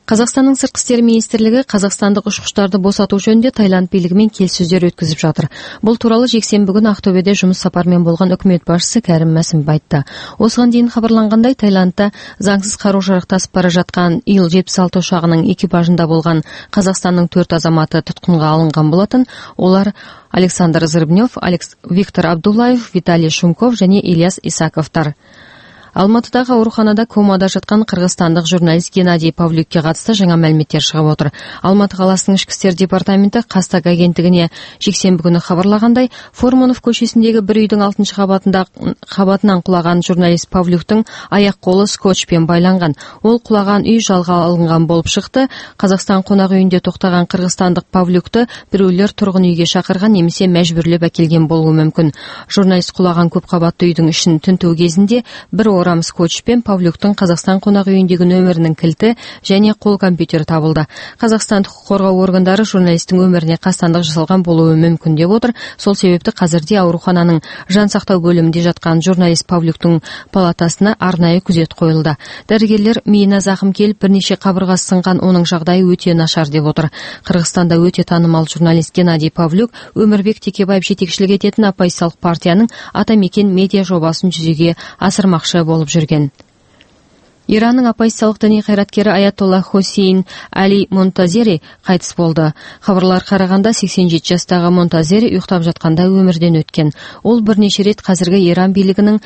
Қазақстанның сыртқы істер министрлігі қазақстандық ұшқыштарды босату жөнінде Таиланд билігімен келіссөздер өткізіп жатыр. Бұл туралы жексенбі күні Ақтөбеде жұмыс сапарымен болған үкімет басшысы Кәрім Мәсімов айтты. Осыған дейін хабарланғандай, Таиландта заңсыз қару-жарақ тасып бара жатқан Ил-76 ұшағының экипажында болған Қазақстанның 4 азаматы тұтқынға алынған болатын. Олар Александр Зырбнев, Виктор Абдуллаев, Виталий Шумков және Ильяс Исаковтар. Алматыдағы ауруханада комада жатқан қырғызстандық журналист Геннадий Павлюкке қатысты жаңа мәліметтер шығып отыр. Алматы қаласының ішкі істер департаменті Қазтаг агенттігіне жексенбі күні хабарлағандай, Фурманов көшесіндегі бір үйдің 6-шы қабатынан құлаған журналист Павлюктің аяқ-қолы скотчпен байланған. Ол құлаған үй жалға алынған болып шықты. Қазақстан қонақ үйінде тоқтаған қырғызстандық Павлюкты біреулер тұрғын үйге шақырған немесе мәжбүрлеп әкелген болуы мүмкін. Журналист құлаған көп қабатты үйдің ішін тінту кезінде бір орам скотчпен Павлюктың Қазақстан қонақ үйіндегі нөмірінің кілті және қол компьютері табылды. Қазақстан құқық қорғау органдары журналистің өміріне қастандық жасалған болуы мүмкін деп отыр. Сол себепті қазірде аурухананың жансақтау бөлімінде жатқан журналист Павлюктың палатасына арнайы күзет қойылды. Дәрігерлер миына зақым келіп бірнеше қабырғасы сынған, оның жағдайы өте нашар деп отыр. Қырғызстанда өте танымал журналист Геннадий Павлюк Өмірбек Текебаев жетекшілік ететін оппозициялық партияның Атамекен медиа жобасын жүзеге асырмақшы болып жүрген. Иранның оппозициялық діни қайраткері Аятолла Хосейн Али Монтазери қайтыс болды. Хабарлар қарағанда 87 жастағы Монтазери ұйықтап жатқанда өмірден өткен. Ол бірнеше рет қазіргі Иран билігін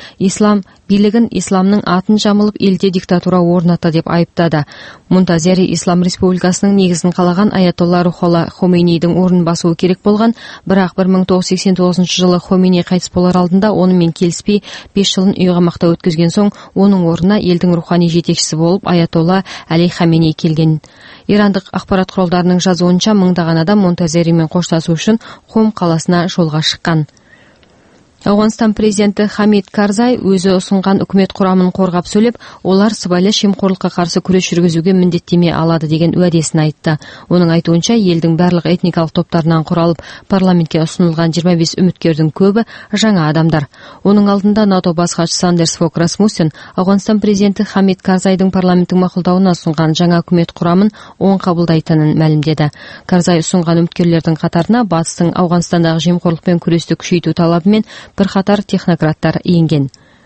исламның атын жамылып елде диктатура орнатты деп айыптады. Монтазери Ислам Республикасының негізін қалаған Аятолла Рухолла Хомейнидің орнын басуы керек болған, бірақ 1989 жылы Хомейни қайтыс болар алдында онымен келіспей 5 жылын үйқамақта өткізген соң, оның орнына елдің рухани жетекшісі болып Аятолла Али Хаменей келген. Ирандық ақпарат құралдарының жазуынша мыңдаған адам Монтазеримен қоштасу үшін Қом қаласына жолға шыққан. Ауғанстан президенті Хамид Карзай өзі ұсынған үкімет құрамын қорғап сөйлеп, олар сыбайлас жемқорлыққа қарсы күрес жүргізуге міндеттеме алады деген уәдесін айтты. Оның айтуынша, елдің барлық этникалық топтарынан құралып парламентке ұсынылған 25 үміткердің көбі жаңа адамдар. Оның алдында НАТО бас хатшысы Андерс Фок Расмуссен Ауғанстан президенті Хамид Карзайдың парламенттің мақұлдауына ұсынған жаңа үкімет құрамын оң қабылдайтынын мәлімдеді. Карзай ұсынған үміткерлердің қатарына батыстың Ауғанстандағы жемқорлықпен күресті күшейту талабымен бірқатар технократтар енген.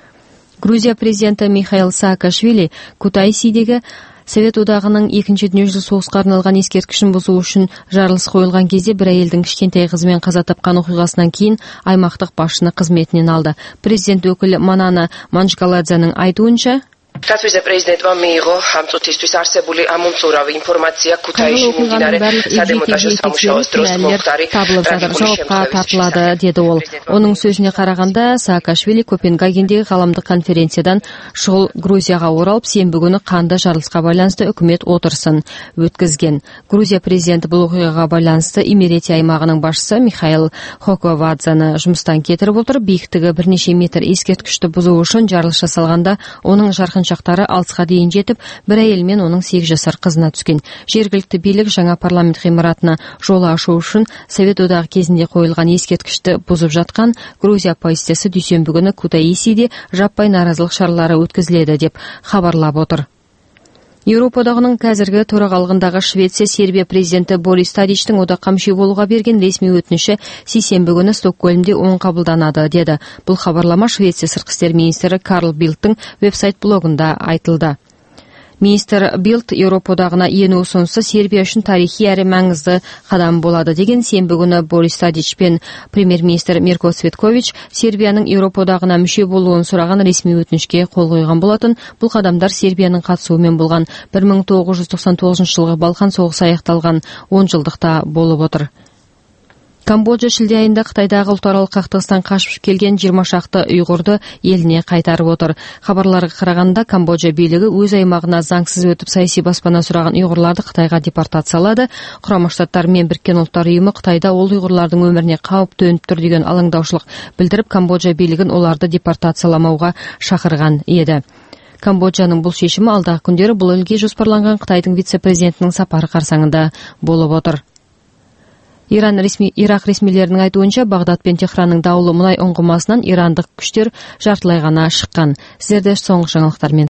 Грузия президенті Михаил Саакашвили Кутаисидегі Совет одағының 2-ші дүниежүзілік соғысқа арналған ескерткішін бұзу үшін жарылыс қойылған кезде бір әйелдің кішкентай қызымен қаза тапқан оқиғасынан кейін аймақтық басшыны қызметінен алды. Президент өкілі Манана Манчгаладзаның айтуынша, რაც ვიце-პრეზიდენტმა მიიღო ამ წუთისთვის არსებული ამომწურავი ინფორმაცია ქუთაისში მიმდინარე სადემონტაჟო სამუშაოს დროს მომხდარი тартылады, деді ол. Оның сөзіне қарағанда, Саакашвили Копенгагендегі ғаламдық конференциядан шұғыл Грузияға оралып, сенбі күні қанды жарылысқа байланысты үкімет отырысын өткізген. Грузия президенті бұл оқиғаға байланысты Имеретия аймағының басшысы Михаил Хоковадзаны жұмыстан кетіріп отыр. Биіктігі бірнеше метр ескерткішті бұзу үшін жарылыс жасалғанда оның жарқыншақтары алысқа дейін жетіп, бір әйел мен оның 8 жасар қызына түскен. Жергілікті билік жаңа парламент ғимаратына жол ашу үшін Совет одағы кезінде қойылған ескерткішті бұзып жатқан Грузия оппозициясы дүйсенбі күні Кутаисиде жаппай наразылық шаралары өткізіледі деп хабарлап отыр. Еуропа одағының қазіргі төрағалығындағы Швеция Сербия президенті Борис Тадичтің одаққа мүше болуға берген ресми өтініші сейсенбі күні Стокгольмде оң қабылданады, деді. Бұл хабарлама Швеция сыртқы істер министрі Карл Бильдтің веб-сайт блогында айтылды. Министр Билд Еуропа одағына ену ұсынысы Сербия үшін тарихи әрі маңызды қадам болады деген сенбі күні Борис Тадич пен премьер-министр Мирко Цветкович Сербияның Еуропа одағына мүше болуын сұраған ресми өтінішке қол қойған болатын. Бұл қадамдар Сербияның қатысуымен болған 1999 жылғы Балқан соғысы аяқталған 10 жылдықта болып отыр. Камбоджа шілде айында Қытайдағы ұлтаралық қақтығыстан қашып келген 20 шақты ұйғырды еліне қайтарып отыр. Хабарларға қарағанда, Камбоджа билігі өз аймағына заңсыз өтіп саяси баспана сұраған ұйғырларды Қытайға депортациялады. Құрама Штаттар мен Біріккен ұлттар ұйымы Қытайда ол ұйғырлардың өміріне қауіп төніп тұр деген алаңдаушылық білдіріп, Камбоджа билігін оларды депортацияламауға шақырған еді. Камбоджаның бұл шешімі алдағы күндері бұл елге жоспарланған Қытайдың вице-президентінің сапары қарсаңында болып отыр. Ирақ ресмилерінің айтуынша, Бағдад пен Техранның даулы мұнай ұңғымасынан ирандық күштер жартылай ғана шыққан. Сіздерді соңғы жаңалықтармен